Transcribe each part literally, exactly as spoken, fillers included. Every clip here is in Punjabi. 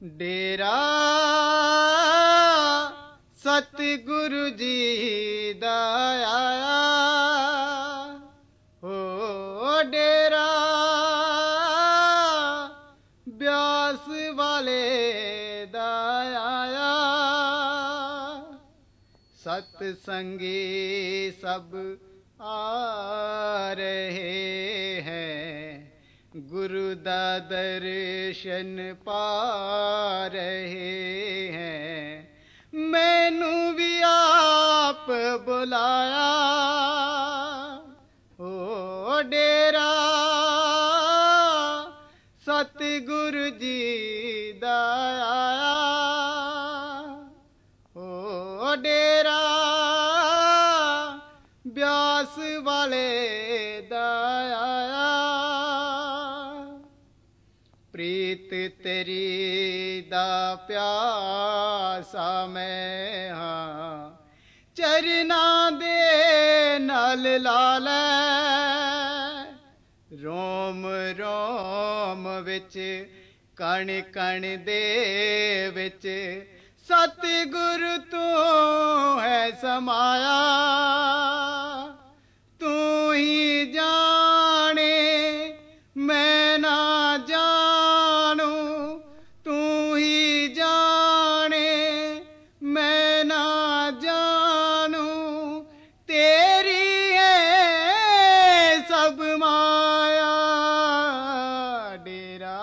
डेरा सतगुरु जी दा आया हो, डेरा ब्यास वाले दा आया। सतसंगी सब आ रहे हैं, गुरु दा दर्शन पा रहे हैं। मैनू भी आप बुलाया ओ, डेरा सतगुरु जी दा आया ओ, डेरा ब्यास वाले दा आया। प्रीत तेरी दा प्यासा मैं हाँ, चरना दे नाल लाल रोम रोम विच कण कण दे विच सतगुरु तू है समाया। तू ही जाने मैं ना जानू, तू ही जाने मैं ना जानू, तेरी है सब माया। डेरा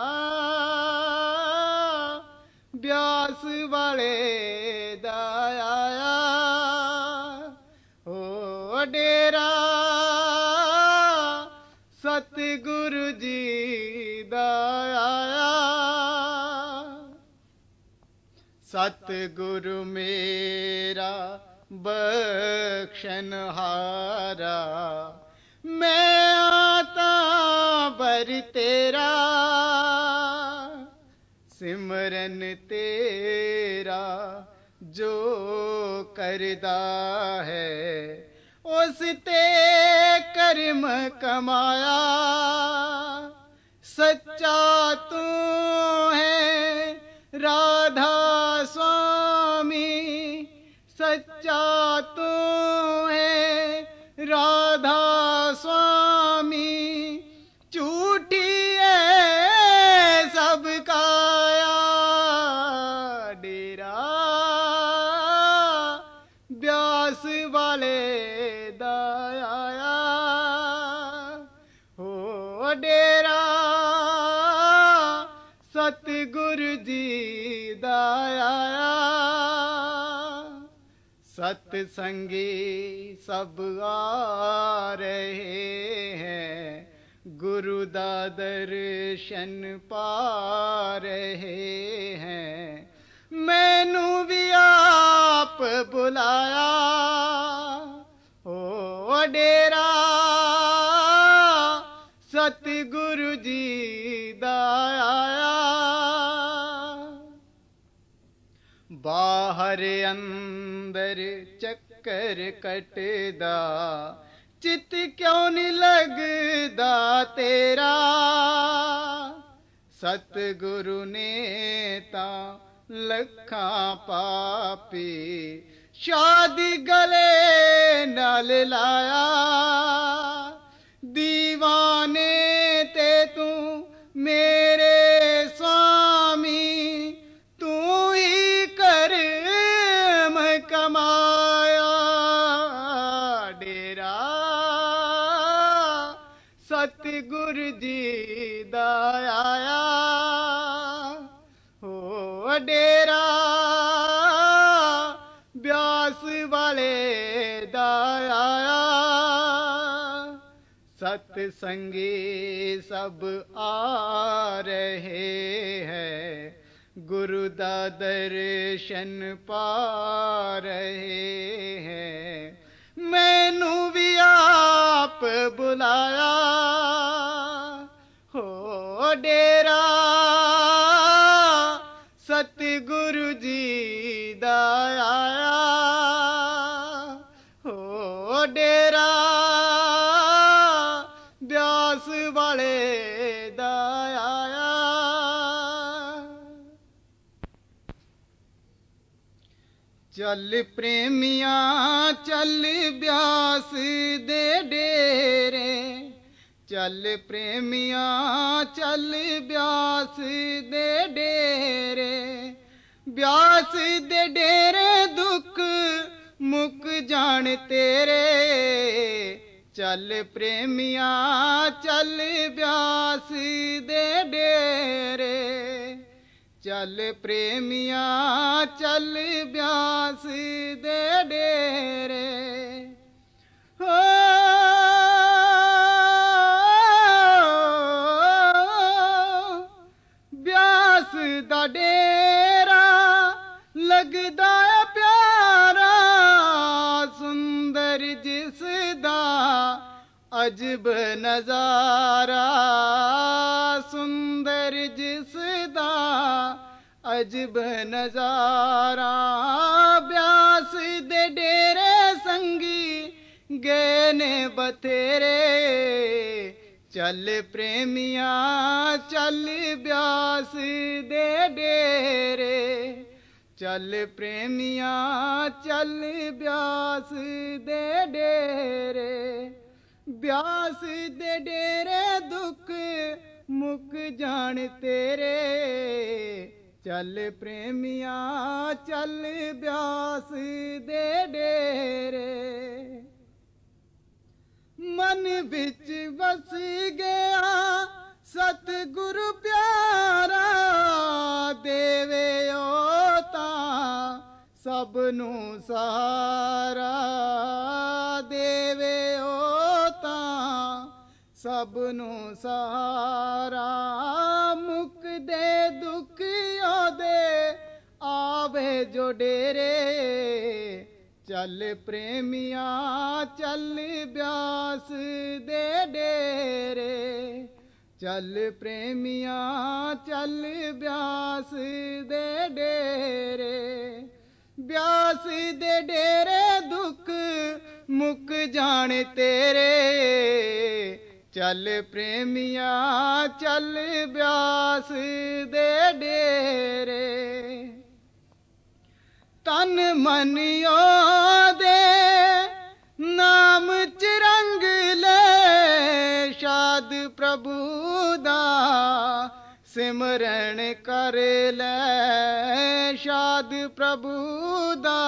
ब्यास वाले दा आया ओ, डेरा सतगुरु जी दा आया। सतगुरु मेरा बख्शन हारा, मैं आता बर तेरा। सिमरन तेरा जो करदा है, उस ते कर्म कमाया। सच्चा तू है राधा स्वामी, सच्चा तू है राधा स्वामी, झूठी है सब काया। डेरा ब्यास वाले दा आया हो, डेरा सतगुरु जी दा आया। सतसंगी सब आ रहे हैं, गुरु दा दर्शन पा रहे हैं। मैनू भी आप बुलाया ओ, डेरा सतगुरु जी दा आया। बाहर अंदर चक्कर कटदा, चित क्यों नहीं लगदा तेरा। सतगुरु ने तां लखां पापी शादी गले नाल लाया। दीवाने ते तू मेरे स्वामी, तू ही कर्म कमाया। डेरा सतगुरु जी दा आया हो, डेरा ब्यास वाले दा आया। सतसंगी सब आ रहे हैं, गुरु दा दर्शन पा रहे हैं। मैनू भी आप बुलाया हो, डेरा सतगुरु जी दा आया हो, डेरा ब्यास वाले दा आया। ਚੱਲ ਪ੍ਰੇਮੀਆਂ ਚੱਲ ਬਿਆਸ ਦੇ ਡੇਰੇ, ਚੱਲ ਪ੍ਰੇਮੀਆਂ ਚੱਲ ਬਿਆਸ ਦੇ ਡੇਰੇ, ਬਿਆਸ ਦੇ ਡੇਰੇ ਦੁੱਖ ਮੁੱਕ ਜਾਣ ਤੇਰੇ। ਚੱਲ ਪ੍ਰੇਮੀਆਂ ਚੱਲ ਬਿਆਸ ਦੇ ਡੇਰੇ, ਚੱਲ ਪ੍ਰੇਮੀਆਂ ਚੱਲ ਬਿਆਸ ਦੇ ਡੇਰੇ। ਹੋ ਬਿਆਸ ਦਾ ਡੇਰਾ ਲੱਗਦਾ ਏ ਪਿਆਰਾ, ਸੁੰਦਰ ਜਿਸ ਦਾ ਅਜਬ ਨਜ਼ਾਰਾ, ਸੁੰਦਰ ਜਿਸ ਦਾ ਅਜਬ ਨਜ਼ਾਰਾ। ਬਿਆਸ ਦੇ ਡੇਰੇ ਸੰਗੀ ਗਏ ਨੇ ਬਥੇਰੇ, ਚੱਲ ਪ੍ਰੇਮੀਆਂ ਚੱਲ ਬਿਆਸ ਦੇ ਡੇਰੇ, ਚੱਲ ਪ੍ਰੇਮੀਆਂ ਚੱਲ ਬਿਆਸ ਦੇ ਡੇਰੇ। ਬਿਆਸ ਦੇ ਡੇਰੇ ਦੁੱਖ ਮੁੱਕ ਜਾਣ ਤੇਰੇ, ਚੱਲ ਪ੍ਰੇਮੀਆਂ ਚੱਲ ਬਿਆਸ ਦੇ ਡੇਰੇ। ਮਨ ਵਿੱਚ ਵਸ ਗਿਆ ਸਤਿਗੁਰੂ ਪਿਆਰਾ, ਦੇਵੇ ਓ ਤਾਂ ਸਭ ਨੂੰ ਸਹਾਰਾ, ਦੇਵੇ ਓ ਤਾਂ ਸਭ ਨੂੰ ਸਹਾਰਾ। ਮੁੱਕਦੇ ਦੁੱਖ ਉਹਦੇ ਆਵੇ ਜੋ ਡੇਰੇ, ਚੱਲ ਪ੍ਰੇਮੀਆਂ ਚੱਲ ਬਿਆਸ ਦੇ ਡੇਰੇ, ਚੱਲ ਪ੍ਰੇਮੀਆਂ ਚੱਲ ਬਿਆਸ ਦੇ ਡੇਰੇ। ਬਿਆਸ ਦੇ ਡੇਰੇ ਦੁੱਖ ਮੁੱਕ ਜਾਣ ਤੇਰੇ, ਚੱਲ ਪ੍ਰੇਮੀਆਂ ਚੱਲ ਬਿਆਸ ਦੇ ਡੇਰੇ। ਤਨ ਮਨ ਉਹਦੇ ਨਾਮ ਚ ਰੰਗ ਲੈ, ਸ਼ਾਦ ਪ੍ਰਭੂ ਦਾ ਸਿਮਰਨ ਕਰ ਲੈ, ਸ਼ਾਦ ਪ੍ਰਭੂ ਦਾ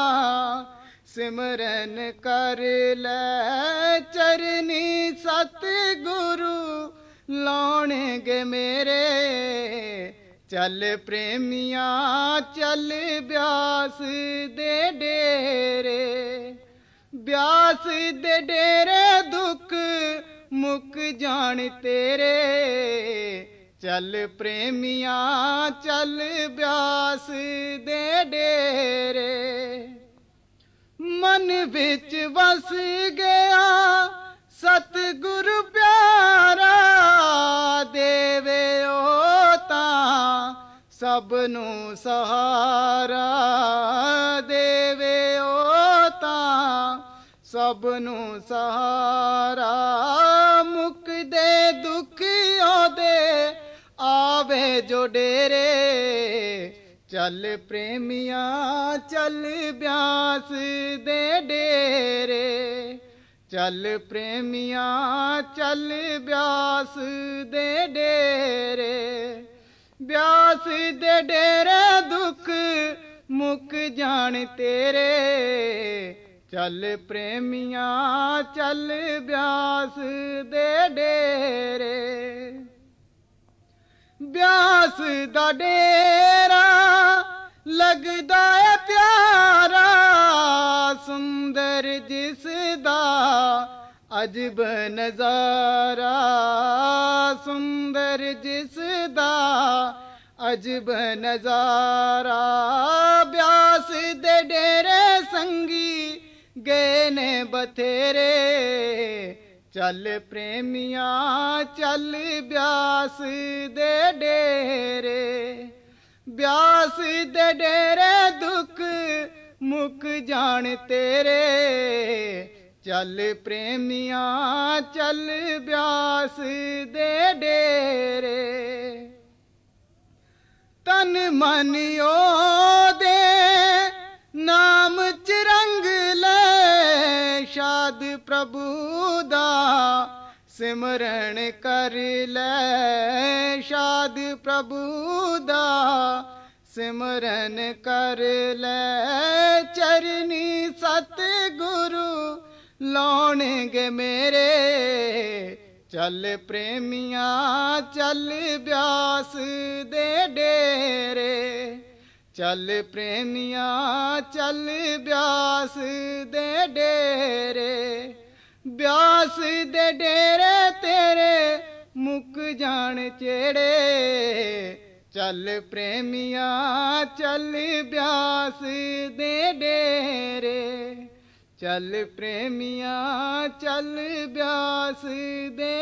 ਸਿਮਰਨ ਕਰ ਲੈ। ਚਰਨੀ ਸਤਿਗੁਰੂ ਲਾਉਣਗੇ ਮੇਰੇ, ਚੱਲ ਪ੍ਰੇਮੀਆਂ ਚੱਲ ਬਿਆਸ ਦੇ ਡੇਰੇ, ਬਿਆਸ ਦੇ ਡੇਰੇ ਦੁੱਖ ਮੁੱਕ ਜਾਣ ਤੇਰੇ, ਚੱਲ ਪ੍ਰੇਮੀਆਂ ਚੱਲ ਬਿਆਸ ਦੇ ਡੇਰੇ। ਮਨ ਵਿੱਚ ਵਸ ਗਿਆ ਸਤਿਗੁਰੂ ਪਿਆਰਾ, ਦੇਵੇ ਓ ਤਾਂ ਸਭ ਨੂੰ ਸਹਾਰਾ, ਦੇਵੇ ਓ ਤਾਂ ਸਭ ਨੂੰ ਸਹਾਰਾ। ਮੁੱਕਦੇ ਦੁੱਖ ਉਹਦੇ ਆਵੇ ਜੋ ਡੇਰੇ, ਚੱਲ ਪ੍ਰੇਮੀਆਂ ਚੱਲ ਬਿਆਸ ਦੇ ਡੇਰੇ, ਚੱਲ ਪ੍ਰੇਮੀਆਂ ਚੱਲ ਬਿਆਸ ਦੇ ਡੇਰੇ। ਬਿਆਸ ਦੇ ਡੇਰੇ ਦੁੱਖ ਮੁੱਕ ਜਾਣ ਤੇਰੇ, ਚੱਲ ਪ੍ਰੇਮੀਆਂ ਚੱਲ ਬਿਆਸ ਦੇ ਡੇਰੇ। ਬਿਆਸ ਦਾ ਡੇਰਾ ਲੱਗਦਾ ਏ ਪਿਆਰਾ, ਸੁੰਦਰ ਜਿਸ ਦਾ ਅਜਬ ਨਜ਼ਾਰਾ, ਸੁੰਦਰ ਜਿਸ ਦਾ ਅਜਬ ਨਜ਼ਾਰਾ। ਬਿਆਸ ਦੇ ਡੇਰੇ ਸੰਗੀ ਗਏ ਨੇ ਬਥੇਰੇ, ਚੱਲ ਪ੍ਰੇਮੀਆਂ ਚੱਲ ਬਿਆਸ ਦੇ ਡੇਰੇ, ਬਿਆਸ ਦੇ ਡੇਰੇ ਦੁੱਖ ਮੁੱਕ ਜਾਣ ਤੇਰੇ, ਚੱਲ ਪ੍ਰੇਮੀਆਂ ਚੱਲ ਬਿਆਸ ਦੇ ਡੇਰੇ। ਤਨ ਮਨ ਉਹਦੇ ਨਾਮ शाद प्रभु दा सिमरन कर ले, शाद प्रभु दा सिमरन कर ले। चरनी सतगुरु लाउणगे मेरे, चल प्रेमिया चल ब्यास दे डेरे, चल प्रेमिया चल ब्यास दे डेरे। ब्यास दे डेरे तेरे मुक जान चेड़े, चल प्रेमिया चल ब्यास दे डेरे, चल प्रेमिया चल ब्यास दे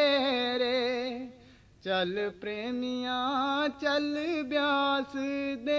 डेरे, चल प्रेमिया चल ब्यास दे